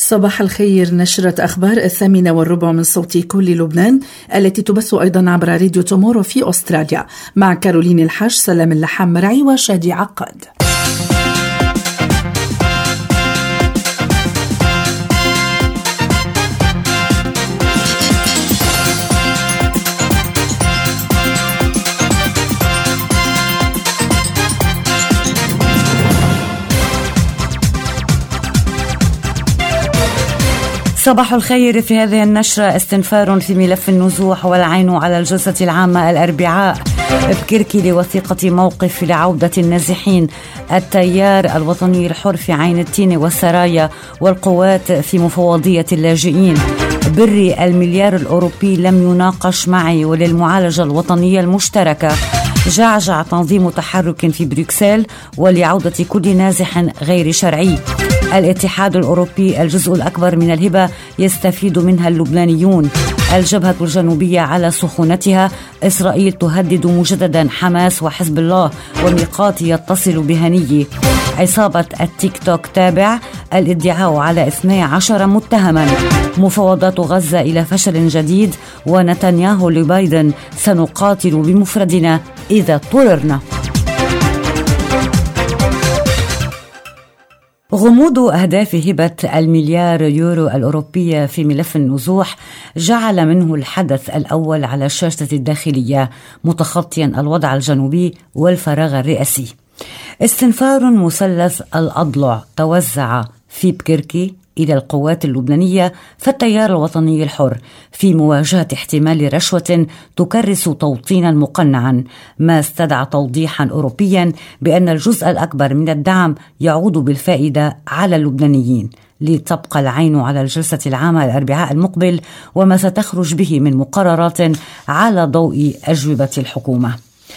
صباح الخير. نشرة أخبار 8:15 من صوت كل لبنان التي تبث أيضا عبر راديو تومورو في أستراليا مع كارولين الحاج، سلام اللحام مرعي وشادي عقاد. صباح الخير. في هذه النشرة استنفار في ملف النزوح والعين على الجلسة العامة الأربعاء بكركي لوثيقة موقف لعودة النازحين، التيار الوطني الحر في عين التين والسرايا، والقوات في مفوضية اللاجئين. بري المليار الأوروبي لم يناقش معي وللمعالجة الوطنية المشتركة. جعجع تنظيم تحرك في بروكسل ولعودة كل نازح غير شرعي. الاتحاد الأوروبي الجزء الأكبر من الهبة يستفيد منها اللبنانيون. الجبهة الجنوبية على سخونتها. إسرائيل تهدد مجددا حماس وحزب الله، وميقات يتصل بهنية. عصابة التيك توك تابع. الادعاء على 12 متهما. مفاوضات غزة إلى فشل جديد. ونتنياهو لبايدن سنقاتل بمفردنا إذا اضطررنا. غموض أهداف هبة المليار يورو الأوروبية في ملف النزوح جعل منه الحدث الأول على الشاشة الداخلية، متخطيا الوضع الجنوبي والفراغ الرئاسي. استنفار مثلث الأضلع توزع في بكركي إلى القوات اللبنانية فالتيار الوطني الحر في مواجهة احتمال رشوة تكرس توطينا مقنعا، ما استدعى توضيحا أوروبيا بأن الجزء الأكبر من الدعم يعود بالفائدة على اللبنانيين. لتبقى العين على الجلسة العامة الأربعاء المقبل وما ستخرج به من مقررات على ضوء أجوبة الحكومة.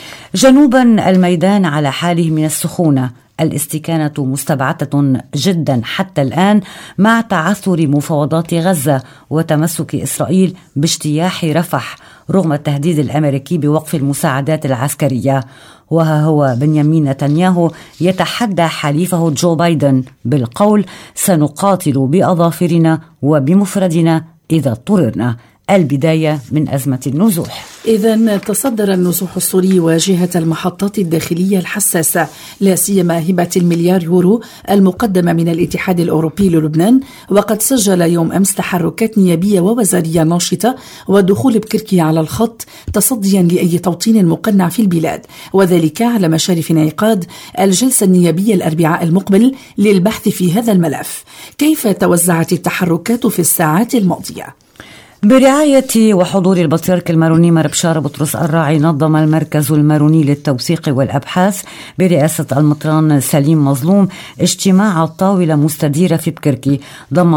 جنوبا الميدان على حاله من السخونة. الاستكانة مستبعدة جدا حتى الآن مع تعثر مفاوضات غزة وتمسك إسرائيل باجتياح رفح رغم التهديد الأمريكي بوقف المساعدات العسكرية. وها هو بنيامين نتنياهو يتحدى حليفه جو بايدن بالقول: سنقاتل بأظافرنا وبمفردنا إذا اضطررنا. البداية من أزمة النزوح. إذن تصدر النزوح السوري واجهة المحطات الداخلية الحساسة، لا سيما هبة المليار يورو المقدمة من الاتحاد الأوروبي للبنان، وقد سجل يوم أمس تحركات نيابية ووزارية ناشطة ودخول بكركي على الخط تصديا لأي توطين مقنع في البلاد، وذلك على مشارف انعقاد الجلسة النيابية الأربعاء المقبل للبحث في هذا الملف. كيف توزعت التحركات في الساعات الماضية؟ برعاية وحضور البطريرك الماروني مار بشار بطرس الراعي، نظم المركز الماروني للتوثيق والأبحاث برئاسة المطران سليم مظلوم اجتماع طاولة مستديرة في بكركي ضم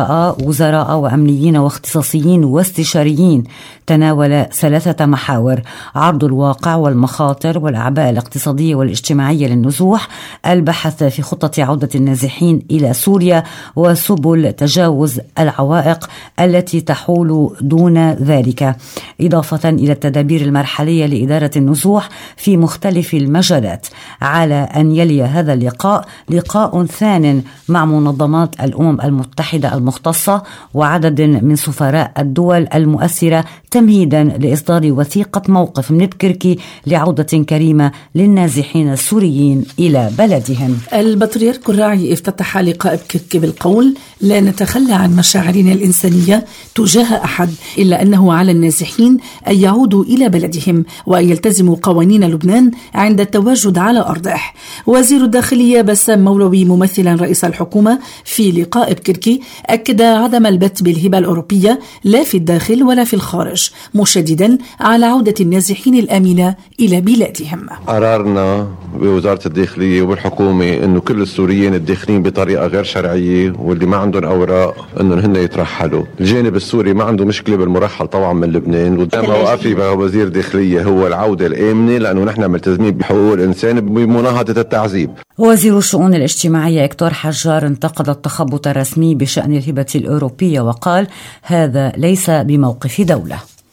وزراء وأمنيين واختصاصيين واستشاريين. تناول 3 محاور: عرض الواقع والمخاطر والأعباء الاقتصادية والاجتماعية للنزوح، البحث في خطة عودة النازحين إلى سوريا، وسبل تجاوز العوائق التي تحول دون ذلك، إضافة إلى التدابير المرحلية لإدارة النزوح في مختلف المجالات. على أن يلي هذا اللقاء لقاء ثان مع منظمات الأمم المتحدة المختصة وعدد من سفراء الدول المؤثرة تمهيدا لإصدار وثيقة موقف من بكركي لعودة كريمة للنازحين السوريين إلى بلدهم. البطريرك الراعي افتتح لقاء بكركي بالقول: لا نتخلى عن مشاعرنا الإنسانية تجاه أحد، إلا أنه على النازحين أن يعودوا إلى بلدهم وأن يلتزموا قوانين لبنان عند التواجد على أرضه. وزير الداخلية بسام مولوي ممثلا رئيس الحكومة في لقاء بكركي أكد عدم البت بالهبة الأوروبية لا في الداخل ولا في الخارج، مشددا على عودة النازحين الآمنة إلى بلادهم. قرارنا بوزارة الداخلية والحكومة أنه كل السوريين الداخلين بطريقة غير شرعية واللي ما عندهم أوراق أنه هن يترحلوا. الجانب السوري ما عنده مشكلة بالمرحل طبعا من لبنان، وقدام موقفي وزير الداخلية هو العودة الآمنة، لأنه نحن ملتزمين بحقوق الإنسان بمناهضة التعذيب. وزير الشؤون الاجتماعية إكتور حجار انتقد التخبط الرسمي بشأن الهبة الأوروبية وقال: هذا ليس بموقف دولة.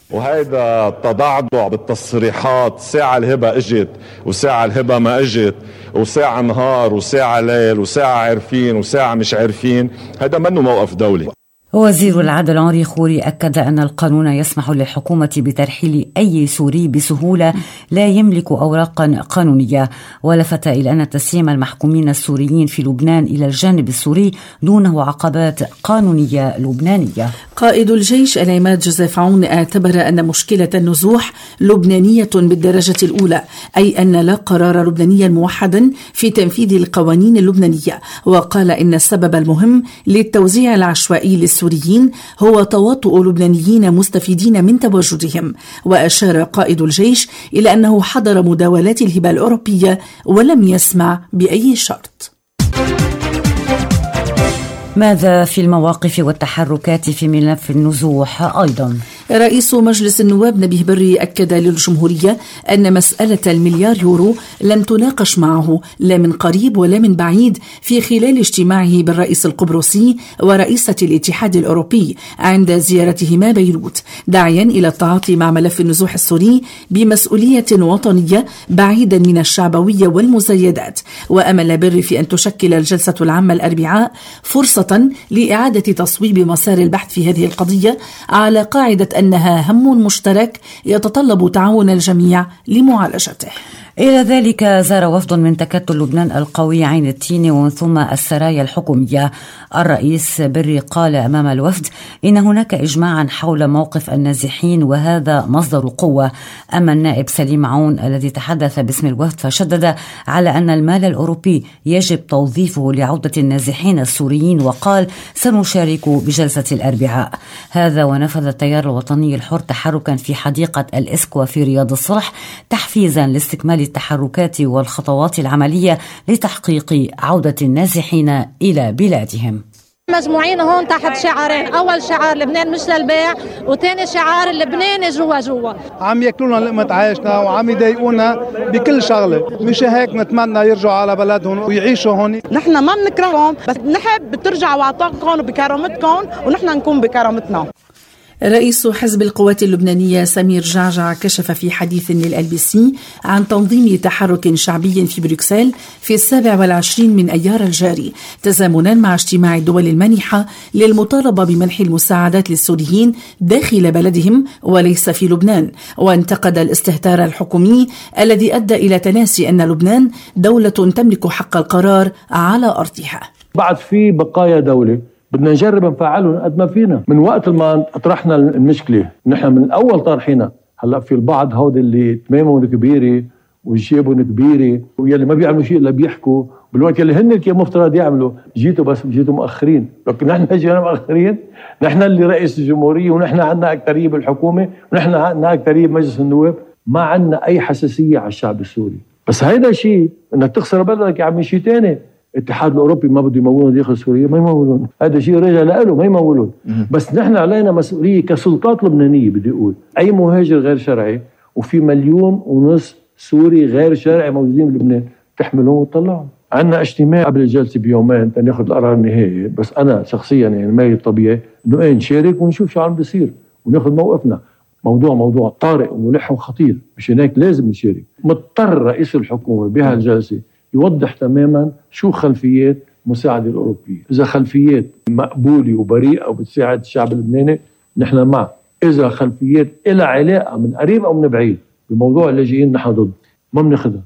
وهيدا التضعضع بالتصريحات، ساعة الهبة اجت وساعة الهبة ما اجت، وساعة نهار وساعة ليل، وساعة عارفين وساعة مش عارفين، هذا منه موقف دولي. وزير العدل أنري خوري أكد أن القانون يسمح للحكومة بترحيل أي سوري بسهولة لا يملك أوراقا قانونية، ولفت إلى أن تسليم المحكومين السوريين في لبنان إلى الجانب السوري دونه عقبات قانونية لبنانية. قائد الجيش العماد جوزيف عون اعتبر أن مشكلة النزوح لبنانية بالدرجة الأولى، أي أن لا قرار لبنانيا موحدا في تنفيذ القوانين اللبنانية، وقال إن السبب المهم للتوزيع العشوائي للسوريين هو تواطؤ لبنانيين مستفيدين من تواجدهم. وأشار قائد الجيش إلى أنه حضر مداولات الهبة الأوروبية ولم يسمع بأي شرط. ماذا في المواقف والتحركات في ملف النزوح أيضا؟ رئيس مجلس النواب نبيه بري أكد للجمهورية أن مسألة المليار يورو لم تناقش معه لا من قريب ولا من بعيد في خلال اجتماعه بالرئيس القبرصي ورئيسة الاتحاد الأوروبي عند زيارتهما بيروت، داعيا إلى التعاطي مع ملف النزوح السوري بمسؤولية وطنية بعيدا من الشعبوية والمزايدات. وأمل بري في أن تشكل الجلسة العامة الأربعاء فرصة لإعادة تصويب مسار البحث في هذه القضية على قاعدة أنها هم مشترك يتطلب تعاون الجميع لمعالجته. إلى ذلك زار وفد من تكتل لبنان القوي عين التين ومن ثم السرايا الحكومية. الرئيس بري قال أمام الوفد إن هناك إجماعا حول موقف النازحين وهذا مصدر قوة. أما النائب سليم عون الذي تحدث باسم الوفد فشدد على أن المال الأوروبي يجب توظيفه لعودة النازحين السوريين، وقال سنشارك بجلسة الأربعاء. هذا ونفذ التيار الوطني الحر تحركا في حديقة الإسكوا في رياض الصلح تحفيزا لاستكمال التحركات والخطوات العملية لتحقيق عودة النازحين إلى بلادهم. مجموعين هون تحت شعارين، أول شعار لبنان مش للبيع، وثاني شعار لبنان جوا. عم ياكلونا لقمة عيشنا وعم يضايقونا بكل شغلة، مش هيك نتمنى يرجعوا على بلدهم ويعيشوا هون. نحن ما بنكرههم، بس نحب ترجعوا وعطاكم بكرامتكم ونحن نكون بكرامتنا. رئيس حزب القوات اللبنانية سمير جعجع كشف في حديث للLBC عن تنظيم تحرك شعبي في بروكسل في 27 من أيار الجاري، تزامنا مع اجتماع الدول المانحة للمطالبة بمنح المساعدات للسوريين داخل بلدهم وليس في لبنان. وانتقد الاستهتار الحكومي الذي أدى إلى تناسي أن لبنان دولة تملك حق القرار على أرضها. بعد في بقايا دولة بدنا نجرب نفعلهم قد ما فينا. من وقت ما اطرحنا المشكله نحن من الاول طارحينها. هلا في البعض هود اللي تمامهم كبيره وجيبهم كبيره واللي ما بيعملوا شيء الا بيحكوا، بالوقت اللي هن كان مفترض يعملوا جيتوا مؤخرين. لكن نحن جينا مؤخرين، نحن اللي رئيس الجمهوريه ونحن عندنا اكثريه بالحكومه ونحن عندنا اكثريه بمجلس النواب، ما عندنا اي حساسيه على الشعب السوري. بس هيدا شيء انك تخسر بلدك يا عمي شيء ثاني. الاتحاد الاوروبي ما بده يمولون داخل سوريا، ما يمولون، هذا شيء راجع له ما يمولون. بس نحن علينا مسؤوليه كسلطات لبنانيه. بدي اقول اي مهاجر غير شرعي، وفي 1.5 مليون سوري غير شرعي موجودين بلبنان، تحملهم وتطلعهم. عندنا اجتماع قبل الجلسه بيومين تناخذ القرار النهائي، بس انا شخصيا يعني ما الطبيعي انه نشارك ونشوف شو عم بيصير وناخذ موقفنا. موضوع طارئ وملح وخطير، مش هناك لازم نشارك. مضطر رئيس الحكومه بهالجلسه يوضح تماما شو خلفيات المساعدة الأوروبية. إذا خلفيات مقبولة وبريئة وبتساعد الشعب اللبناني نحن معه. إذا خلفيات إلها علاقة من قريب أو من بعيد بموضوع اللاجئين نحن ضد، ما بناخذها.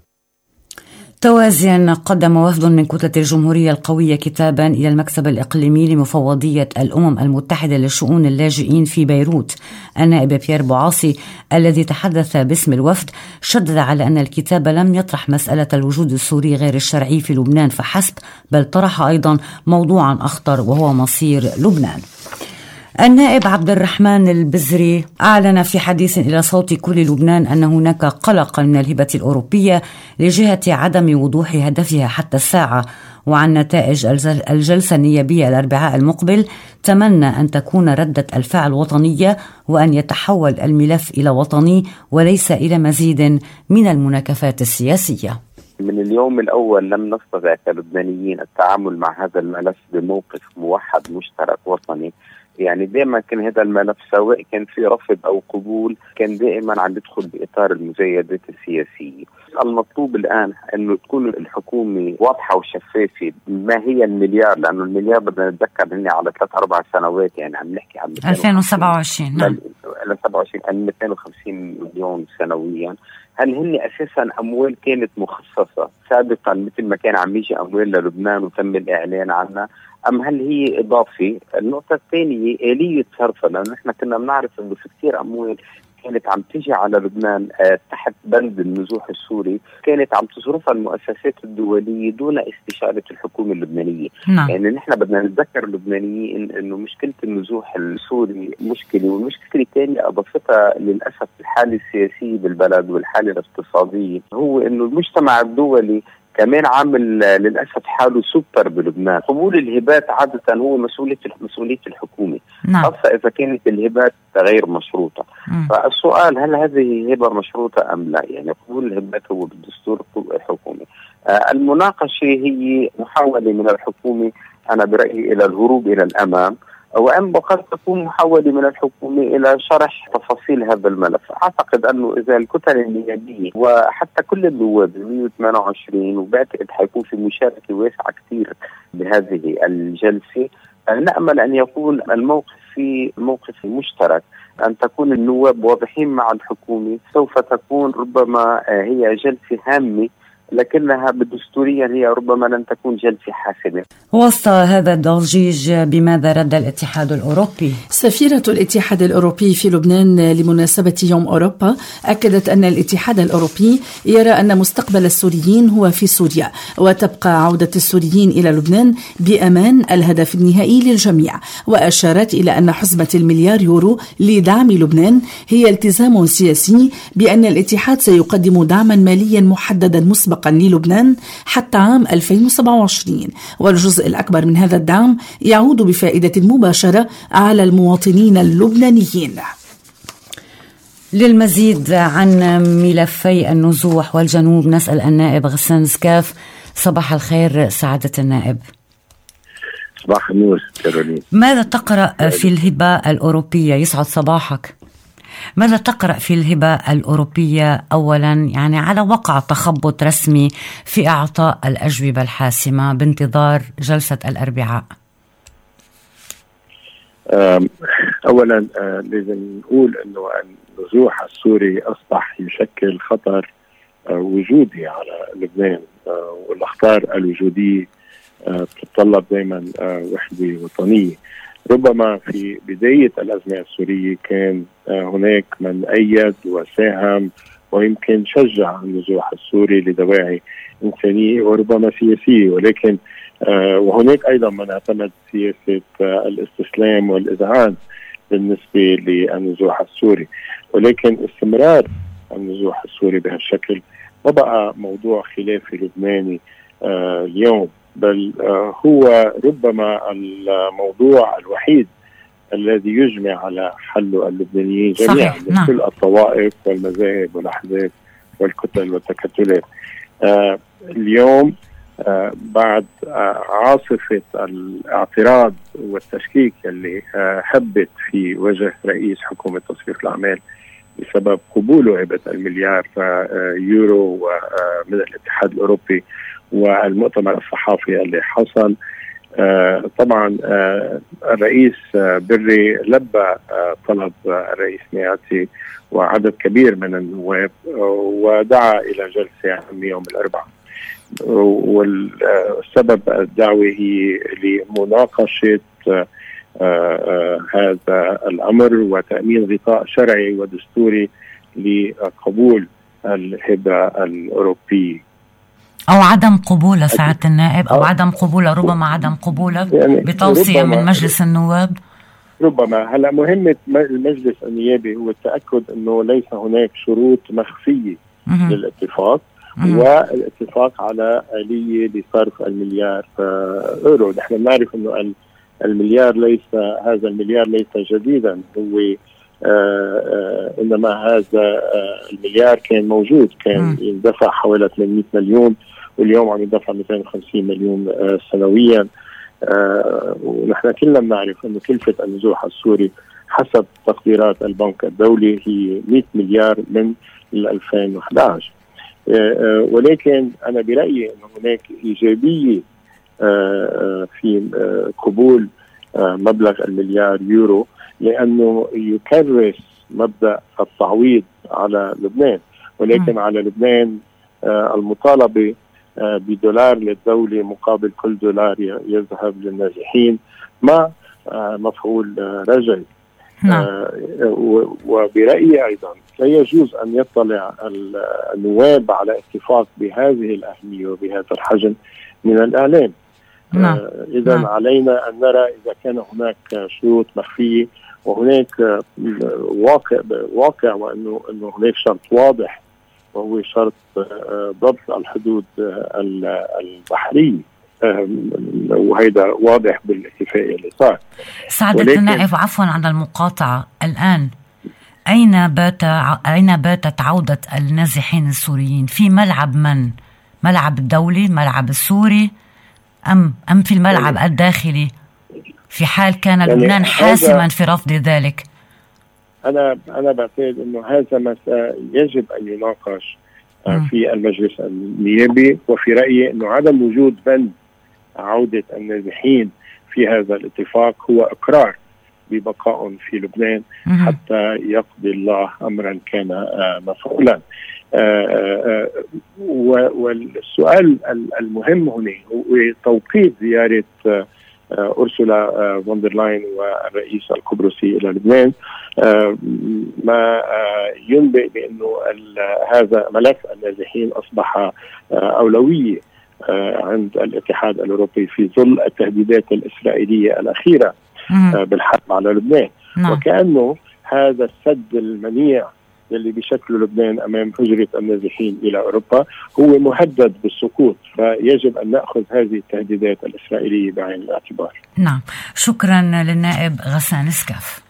توازيا قدم وفد من كتلة الجمهورية القوية كتابا إلى المكتب الإقليمي لمفوضية الأمم المتحدة لشؤون اللاجئين في بيروت. النائب بيير بوعاصي الذي تحدث باسم الوفد شدد على أن الكتاب لم يطرح مسألة الوجود السوري غير الشرعي في لبنان فحسب، بل طرح أيضا موضوعا أخطر وهو مصير لبنان. النائب عبد الرحمن البزري أعلن في حديث إلى صوت كل لبنان أن هناك قلق من الهبة الأوروبية لجهة عدم وضوح هدفها حتى الساعة. وعن نتائج الجلسة النيابية الأربعاء المقبل تمنى أن تكون ردة الفعل وطنية وأن يتحول الملف إلى وطني وليس إلى مزيد من المناكفات السياسية. من اليوم الأول لم نستطع كلبنانيين التعامل مع هذا الملف بموقف موحد مشترك وطني، يعني دائما كان هذا الملف سواء كان في رفض أو قبول كان دائما عم يدخل بإطار المزايدات السياسية. المطلوب الآن أنه تكون الحكومة واضحة وشفافة ما هي المليار، لأنه المليار بدنا نتذكر هن على 3-4 سنوات، يعني عم نحكي عن 2027 نعم 27 250 مليون سنويا. هل هن أساسا أموال كانت مخصصة سابقا مثل ما كان عم يجي أموال للبنان وتم الإعلان عنها، أم هل هي إضافة؟ النقطة الثانية آلية صرفها، لأن نحن كنا بنعرف أنه في كثير أموال كانت عم تيجي على لبنان تحت بند النزوح السوري كانت عم تصرفها المؤسسات الدولية دون استشارة الحكومة اللبنانية. نعم. يعني نحن بدنا نتذكر اللبنانيين إنه مشكلة النزوح السوري مشكلة، والمشكلة الثانية أضافتها للأسف الحالة السياسية بالبلد والحالة الاقتصادية، هو إنه المجتمع الدولي كمان عامل للأسف حاله سوبر بلبنان. قبول الهبات عادة هو مسؤولية الحكومة، نعم. خاصة إذا كانت الهبات غير مشروطة. فالسؤال هل هذه هبة مشروطة أم لا؟ يعني قبول الهبات هو بالدستور الحكومي. المناقشة هي محاولة من الحكومة أنا برأيي إلى الهروب إلى الأمام، وأن قد تكون محاولة من الحكومة إلى شرح تفاصيل هذا الملف. أعتقد أنه إذا الكتل النيابية وحتى كل النواب 128 وبعتقد حيكون في مشاركة واسعة كثير بهذه الجلسة، نأمل أن يكون الموقف في موقف مشترك، أن تكون النواب واضحين مع الحكومة. سوف تكون ربما هي جلسة هامة لكنها بالدستوريا هي ربما لن تكون جلسة حاسمة. وسط هذا الضجيج بماذا رد الاتحاد الأوروبي؟ سفيرة الاتحاد الأوروبي في لبنان لمناسبة يوم أوروبا أكدت أن الاتحاد الأوروبي يرى أن مستقبل السوريين هو في سوريا، وتبقى عودة السوريين إلى لبنان بأمان الهدف النهائي للجميع. وأشارت إلى أن حزمة المليار يورو لدعم لبنان هي التزام سياسي بأن الاتحاد سيقدم دعما ماليا محددا مسبقا للبنان حتى عام 2027، والجزء الأكبر من هذا الدعم يعود بفائدة مباشرة على المواطنين اللبنانيين. للمزيد عن ملفي النزوح والجنوب نسأل النائب غسان زكاف. صباح الخير سعادة النائب. صباح النور كارولين. ماذا تقرأ في الهبة الأوروبية؟ يسعد صباحك. ماذا تقرأ في الهبة الأوروبية أولا، يعني على وقع تخبط رسمي في إعطاء الأجوبة الحاسمة بانتظار جلسة الأربعاء؟ أولا لازم نقول أنه النزوح السوري أصبح يشكل خطر وجودي على لبنان، والأخطار الوجودية تتطلب دائما وحدة وطنية. ربما في بداية الأزمة السورية كان هناك من أيد وساهم ويمكن شجع النزوح السوري لدواعي إنسانية وربما سياسية، ولكن وهناك أيضا من اعتمد سياسة الاستسلام والإذعان بالنسبة للنزوح السوري. ولكن استمرار النزوح السوري بهالشكل ما بقى موضوع خلافي لبناني اليوم، بل هو ربما الموضوع الوحيد الذي يجمع على حله اللبنانيين جميعا من كل الطوائف والمذاهب والأحزاب والكتل والتكتلات. اليوم بعد عاصفة الاعتراض والتشكيك اللي هبت في وجه رئيس حكومة تصفية الأعمال بسبب قبوله هبة المليار يورو من الاتحاد الأوروبي والمؤتمر الصحافي اللي حصل، طبعا الرئيس بري لبى طلب الرئيس مياتي وعدد كبير من النواب ودعا إلى جلسة أمنية يوم الأربعاء. والسبب الدعوة هي لمناقشة هذا الأمر وتأمين غطاء شرعي ودستوري لقبول الهبة الأوروبية أو عدم قبوله سعادة النائب، أو عدم قبوله، ربما عدم قبوله يعني بتوصية من مجلس النواب. ربما هلا مهمة المجلس النيابي هو التأكد أنه ليس هناك شروط مخفية للاتفاق والاتفاق على آلية لصرف المليار أورو. نحن نعرف أنه هذا المليار ليس جديدا، هو إنما هذا المليار كان موجود، كان يندفع حوالي 800 مليون واليوم عم يدفع 250 مليون سنويا. ونحن كلنا بنعرف أن كلفة النزوح السوري حسب تقديرات البنك الدولي هي 100 مليار من 2011. ولكن أنا برأيي أن هناك إيجابية في قبول مبلغ المليار يورو، لأنه يكرس مبدأ التعويض على لبنان، ولكن على لبنان المطالبة بدولار للدولة مقابل كل دولار يذهب للنازحين مع مفعول رجعي. وبرأيي أيضا لا يجوز أن يطلع النواب على اتفاق بهذه الأهمية وبهذا الحجم من الإعلام. إذا علينا أن نرى إذا كان هناك شروط مخفية وهناك واقع وأنه هناك شرط واضح، وهو شرط ضبط الحدود البحرية، وهذا واضح بالاتفاقية اللي صار. سعادة النائب، عفوا عن المقاطعة، الآن أين باتت عودة النازحين السوريين؟ في ملعب من؟ ملعب الدولي، ملعب السوري، أم في الملعب الداخلي في حال كان لبنان حاسما في رفض ذلك؟ أنا بعتقد أنه هذا يجب أن يناقش في المجلس النيابي، وفي رأيي أنه عدم وجود بند عودة النازحين في هذا الاتفاق هو إقرار ببقاء في لبنان حتى يقضي الله أمرا كان مفعولا. والسؤال المهم هنا هو توقيت زيارة أرسولا فون دير لاين والرئيس القبرصي إلى لبنان، ما ينبئ بأنه هذا ملف النازحين أصبح أولوية عند الاتحاد الأوروبي في ظل التهديدات الإسرائيلية الأخيرة بالحرب على لبنان. وكأنه هذا السد المنيع اللي بشكل لبنان أمام هجرة النازحين إلى أوروبا هو مهدد بالسقوط، فيجب أن نأخذ هذه التهديدات الإسرائيلية بعين الاعتبار. نعم، شكرا للنائب غسان سكاف.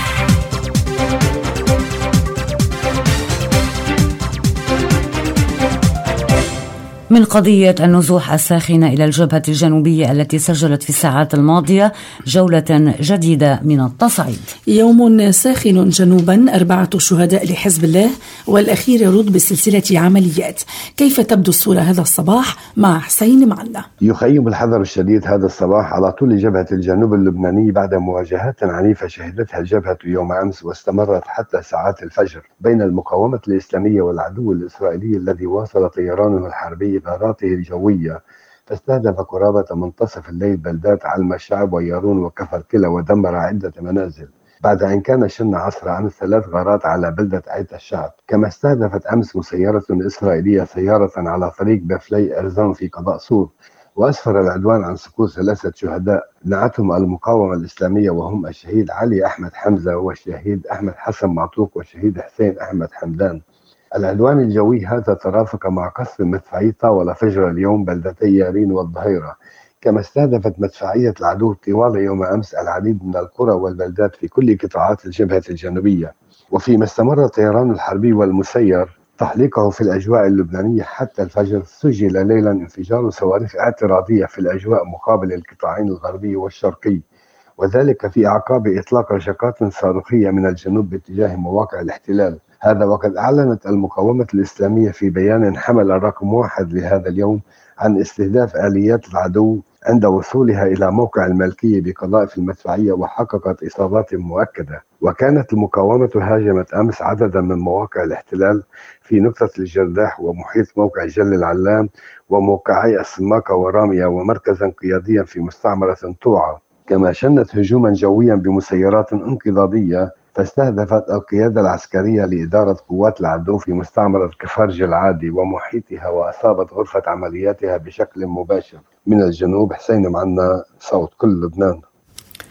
من قضية النزوح الساخنة إلى الجبهة الجنوبية التي سجلت في الساعات الماضية جولة جديدة من التصعيد. يوم ساخن جنوبا، 4 شهداء لحزب الله والأخير يرد بسلسلة عمليات. كيف تبدو الصورة هذا الصباح مع حسين معنا؟ يخيم الحذر الشديد هذا الصباح على طول جبهة الجنوب اللبناني بعد مواجهات عنيفة شهدتها الجبهة يوم أمس واستمرت حتى ساعات الفجر بين المقاومة الإسلامية والعدو الإسرائيلي الذي واصل طيرانه الحربي غاراته الجوية، فاستهدف قرابة منتصف الليل بلدات علم الشعب ويارون وكفر كلا ودمر عدة منازل، بعد أن كان شن عصر أمس 3 غارات على بلدة عيد الشعب. كما استهدفت أمس مسيرة إسرائيلية سيارة على طريق بفلي أرزان في قضاء سور، وأسفر العدوان عن سقوط 3 شهداء نعتهم المقاومة الإسلامية، وهم الشهيد علي أحمد حمزة والشهيد أحمد حسن معطوق والشهيد حسين أحمد حمدان. العدوان الجوي هذا ترافق مع قصف مدفعي طاولة فجر اليوم بلدتي يارين والظهيرة، كما استهدفت مدفعية العدو طوال يوم أمس العديد من القرى والبلدات في كل قطاعات الجبهة الجنوبية. وفيما استمر الطيران الحربي والمسير تحليقه في الأجواء اللبنانية حتى الفجر، سجل ليلا انفجار صواريخ اعتراضية في الأجواء مقابل القطاعين الغربي والشرقي، وذلك في أعقاب إطلاق رشقات صاروخية من الجنوب باتجاه مواقع الاحتلال. هذا وقد أعلنت المقاومة الإسلامية في بيان حمل الرقم 1 لهذا اليوم عن استهداف آليات العدو عند وصولها إلى موقع الملكية بقذائف المدفعية، وحققت إصابات مؤكدة. وكانت المقاومة هاجمت أمس عددا من مواقع الاحتلال في نقطة الجرداح ومحيط موقع جل العلام وموقعي السماكة ورامية، ومركزا قياديا في مستعمرة طوعة. كما شنت هجوما جويا بمسيرات انقضاضية فاستهدفت القيادة العسكرية لإدارة قوات العدو في مستعمرة كفرج العادي ومحيطها، وأصابت غرفة عملياتها بشكل مباشر. من الجنوب حسين معنا، صوت كل لبنان.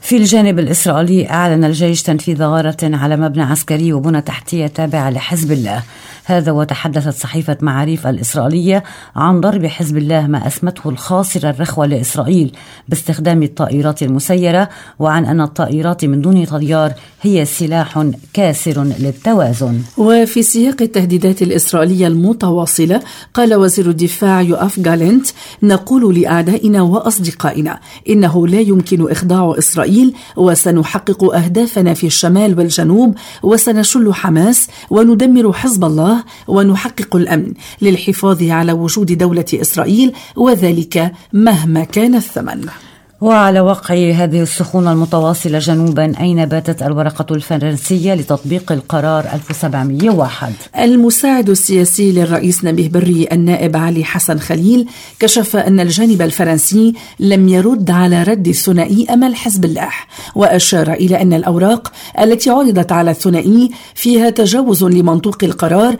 في الجانب الإسرائيلي أعلن الجيش تنفيذ غارة على مبنى عسكري وبنى تحتية تابعة لحزب الله. هذا وتحدثت صحيفة معاريف الإسرائيلية عن ضرب حزب الله ما أسمته الخاصرة الرخوة لإسرائيل باستخدام الطائرات المسيرة، وعن أن الطائرات من دون طيار هي سلاح كاسر للتوازن. وفي سياق التهديدات الإسرائيلية المتواصلة قال وزير الدفاع يوآف جالنت: نقول لأعدائنا وأصدقائنا إنه لا يمكن إخضاع إسرائيل، وسنحقق أهدافنا في الشمال والجنوب، وسنشل حماس وندمر حزب الله ونحقق الأمن للحفاظ على وجود دولة إسرائيل، وذلك مهما كان الثمن. وعلى وقع هذه السخونة المتواصلة جنوبا، أين باتت الورقة الفرنسية لتطبيق القرار 1701؟ المساعد السياسي للرئيس نبيه بري النائب علي حسن خليل كشف أن الجانب الفرنسي لم يرد على رد الثنائي أمل حزب الله، وأشار إلى أن الأوراق التي عرضت على الثنائي فيها تجاوز لمنطوق القرار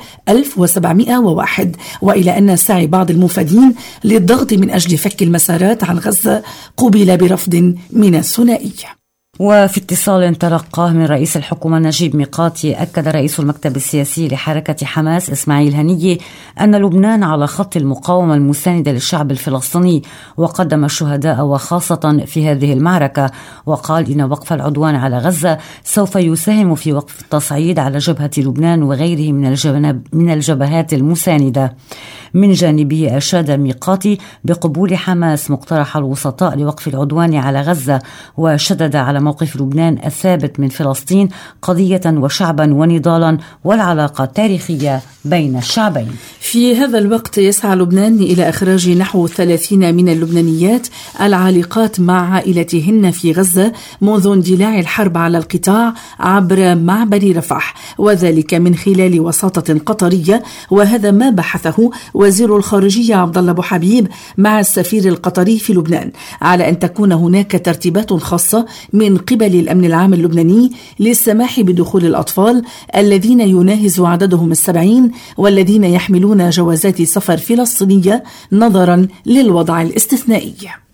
1701، وإلى أن سعي بعض المفادين للضغط من أجل فك المسارات عن غزة قبل برفض من الثنائي. وفي اتصال تلقاه من رئيس الحكومة نجيب ميقاتي، أكد رئيس المكتب السياسي لحركة حماس إسماعيل هنية أن لبنان على خط المقاومة المساندة للشعب الفلسطيني، وقدم الشهداء وخاصة في هذه المعركة، وقال إن وقف العدوان على غزة سوف يساهم في وقف التصعيد على جبهة لبنان وغيره من الجبهات المساندة. من جانبه أشاد ميقاتي بقبول حماس مقترح الوسطاء لوقف العدوان على غزة، وشدد على موقف لبنان الثابت من فلسطين قضية وشعبا ونضالا والعلاقة التاريخية بين الشعبين. في هذا الوقت يسعى لبنان إلى إخراج نحو 30 من اللبنانيات العالقات مع عائلتهن في غزة منذ اندلاع الحرب على القطاع عبر معبر رفح، وذلك من خلال وساطة قطرية، وهذا ما بحثه وزير الخارجية عبد الله أبو حبيب مع السفير القطري في لبنان، على أن تكون هناك ترتيبات خاصة من قبل الأمن العام اللبناني للسماح بدخول الأطفال الذين يناهز عددهم 70 والذين يحملون جوازات سفر فلسطينية نظرا للوضع الاستثنائي.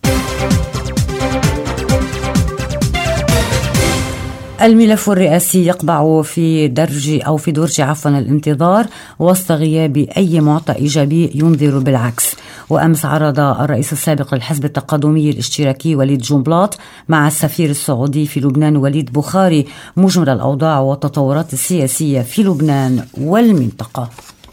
الملف الرئاسي يقبع في درج الانتظار وسط غياب أي معطى إيجابي ينذر بالعكس. وأمس عرض الرئيس السابق للحزب التقدمي الاشتراكي وليد جنبلاط مع السفير السعودي في لبنان وليد بخاري مجمل الأوضاع والتطورات السياسية في لبنان والمنطقة.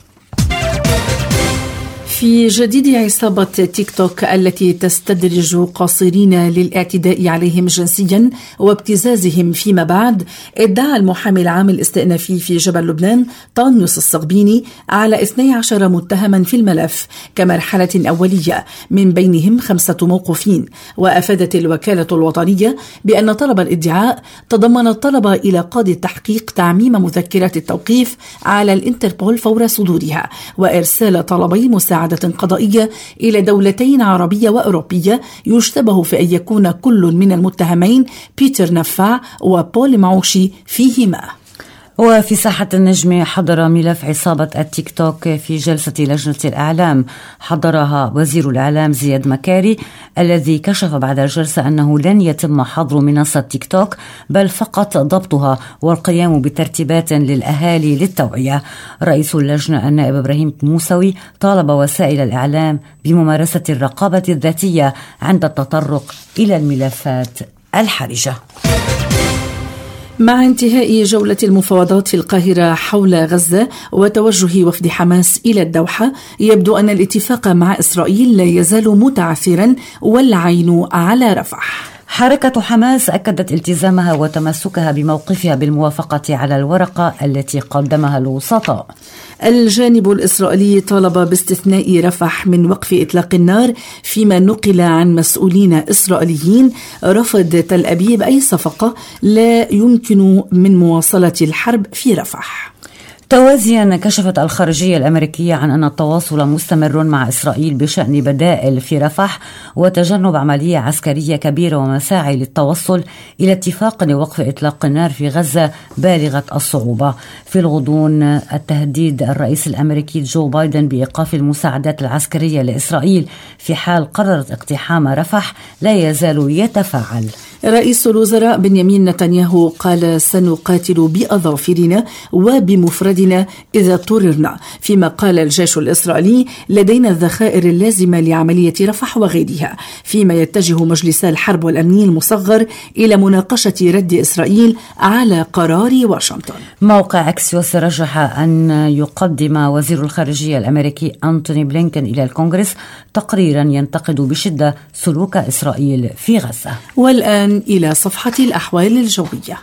في جديد عصابة تيك توك التي تستدرج قاصرين للاعتداء عليهم جنسيا وابتزازهم فيما بعد، ادعى المحامي العام الاستئنافي في جبل لبنان طانيوس الصغبيني على 12 متهما في الملف كمرحلة أولية، من بينهم 5 موقوفين. وأفادت الوكالة الوطنية بأن طلب الادعاء تضمن الطلب إلى قاضي التحقيق تعميم مذكرات التوقيف على الانتربول فور صدورها، وإرسال طلبي مساعدة قضائية إلى دولتين عربية وأوروبية يشتبه في أن يكون كل من المتهمين بيتر نفاع وبول معوشي فيهما. وفي ساحة النجمة حضر ملف عصابة التيك توك في جلسة لجنة الإعلام حضرها وزير الإعلام زياد مكاري، الذي كشف بعد الجلسة أنه لن يتم حظر منصة تيك توك بل فقط ضبطها والقيام بترتيبات للأهالي للتوعية. رئيس اللجنة النائب إبراهيم موسوي طالب وسائل الإعلام بممارسة الرقابة الذاتية عند التطرق إلى الملفات الحرجة. مع انتهاء جولة المفاوضات في القاهرة حول غزة وتوجه وفد حماس إلى الدوحة، يبدو أن الاتفاق مع إسرائيل لا يزال متعثرا والعين على رفح. حركة حماس أكدت التزامها وتمسكها بموقفها بالموافقة على الورقة التي قدمها الوسطاء. الجانب الإسرائيلي طالب باستثناء رفح من وقف إطلاق النار، فيما نقل عن مسؤولين إسرائيليين رفض تل أبيب أي صفقة لا يمكن من مواصلة الحرب في رفح. توازيا كشفت الخارجية الأمريكية عن أن التواصل مستمر مع إسرائيل بشأن بدائل في رفح وتجنب عملية عسكرية كبيرة ومساعي للتوصل إلى اتفاق لوقف إطلاق النار في غزة بالغة الصعوبة. في الغضون التهديد الرئيس الأمريكي جو بايدن بإيقاف المساعدات العسكرية لإسرائيل في حال قررت اقتحام رفح لا يزال يتفاعل. رئيس الوزراء بنيامين نتنياهو قال: سنقاتل بأظافرنا وبمفردنا إذا اضطررنا، فيما قال الجيش الإسرائيلي: لدينا الذخائر اللازمة لعملية رفح وغيرها، فيما يتجه مجلس الحرب والأمن المصغر إلى مناقشة رد إسرائيل على قرار واشنطن. موقع أكسيوس رجح أن يقدم وزير الخارجية الأمريكي أنتوني بلينكن إلى الكونغرس تقريرا ينتقد بشدة سلوك إسرائيل في غزة. والآن إلى صفحة الأحوال الجوية.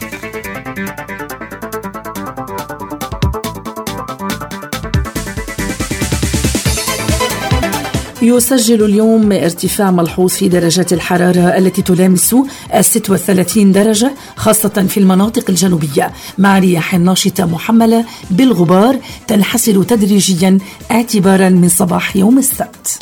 يسجل اليوم ارتفاع ملحوظ في درجات الحرارة التي تلامس 36 درجة، خاصة في المناطق الجنوبية، مع رياح ناشطة محملة بالغبار تنحسر تدريجيا اعتبارا من صباح يوم السبت.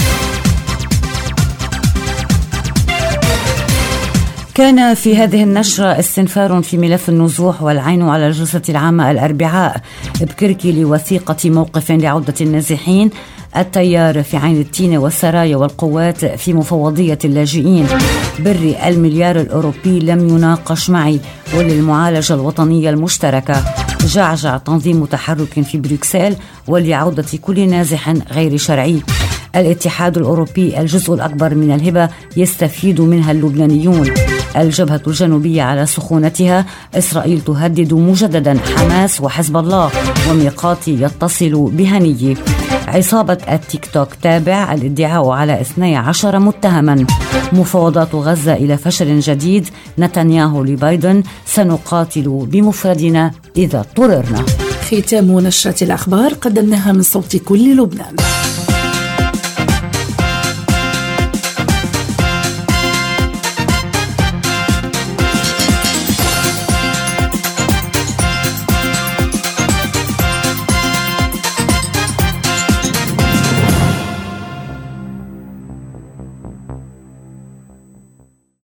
كان في هذه النشرة استنفار في ملف النزوح والعين على الجلسة العامة الأربعاء بكركي لوثيقة موقف لعودة النازحين، التيار في عين التينة والسرايا والقوات في مفوضية اللاجئين، بري المليار الأوروبي لم يناقش معي، وللمعالجة الوطنية المشتركة، جعجع تنظيم تحرك في بروكسل ولعودة كل نازح غير شرعي، الاتحاد الأوروبي الجزء الأكبر من الهبة يستفيد منها اللبنانيون، الجبهة الجنوبية على سخونتها، إسرائيل تهدد مجددا حماس وحزب الله، وميقاتي يتصل بهنية، عصابة التيك توك تابع الادعاء على 12 متهما، مفاوضات غزة إلى فشل جديد، نتنياهو لبايدن: سنقاتل بمفردنا إذا اضطررنا. ختام نشرة الأخبار قدمناها من صوت كل لبنان.